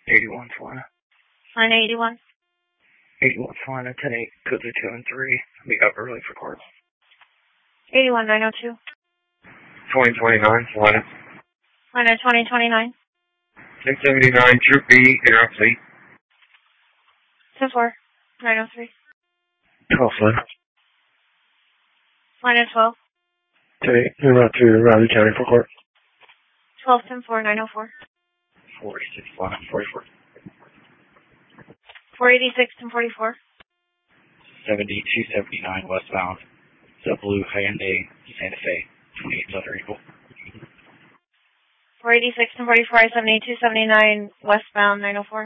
81 Salina. Line 81. 81 Salina, 10-8, codes are 2 and 3. Be up early for court. 81 902. 2029 Salina. Line 2029. 1079, Troop B, interrupt C. 10-4. 903. 12 Salina. Line 12. 10-8, interrupt to Riley County for court. 12 10-4 904. 46 Salina, 44. 486 1044. 7279 westbound. The blue Hyundai Santa Fe, 28 Southern Eagle. 486 1044 I-78 279 westbound 904.